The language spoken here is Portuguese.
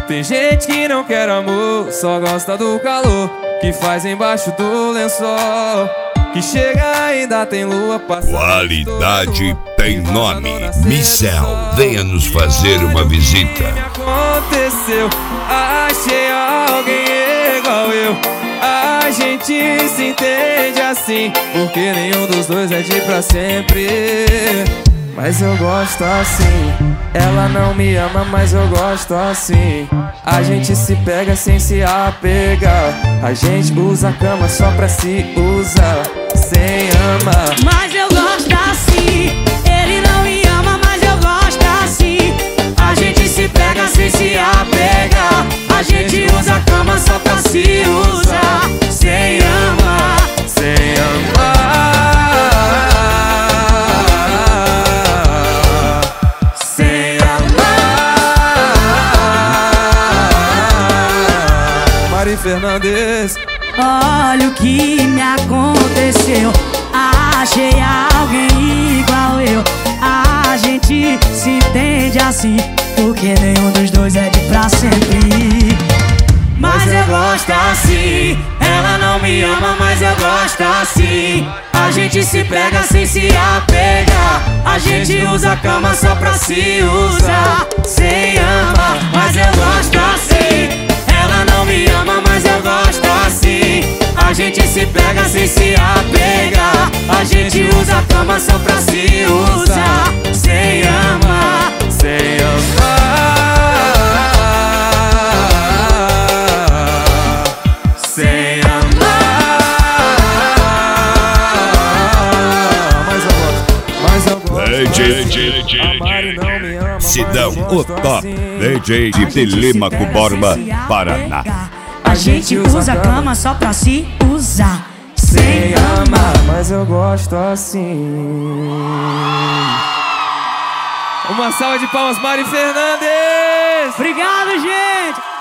Tem gente que não quer amor, só gosta do calor que faz embaixo do lençol, que chega ainda tem lua passada. Qualidade tem nome. Michel, venha nos fazer uma visita. Me aconteceu, achei alguém igual eu. A gente se entende assim, porque nenhum dos dois é de pra sempre. Mas eu gosto assim. Ela não me ama, mas eu gosto assim. A gente se pega sem se apegar. A gente usa a cama só pra se usar, sem amar. Mas eu gosto assim. Ele não me ama, mas eu gosto assim. A gente se pega sem se apegar. A gente usa a cama só pra se usar, sem amar, sem amar. Sem amar. Mari Fernandes. Olha o que me aconteceu. Achei alguém igual eu. A gente se entende assim, porque nenhum dos dois é de pra sempre. Mas eu gosto assim. Ela não me ama, mas eu gosto assim. A gente se pega sem se apegar. A gente usa a cama só pra se usar, sem amar. Mas eu gosto assim. Ela não me ama, mas eu gosto assim. A gente se pega sem se apegar. A gente usa a cama só pra se usar, sem amar, sem amar. Sem amar. Mas eu gosto. DJ Sidão, o top DJ de Telêmaco Borba, Paraná. A gente usa a cama só pra se usar, sem amar. Mas eu gosto assim. Uma salva de palmas, Mari Fernandes! Obrigado, gente!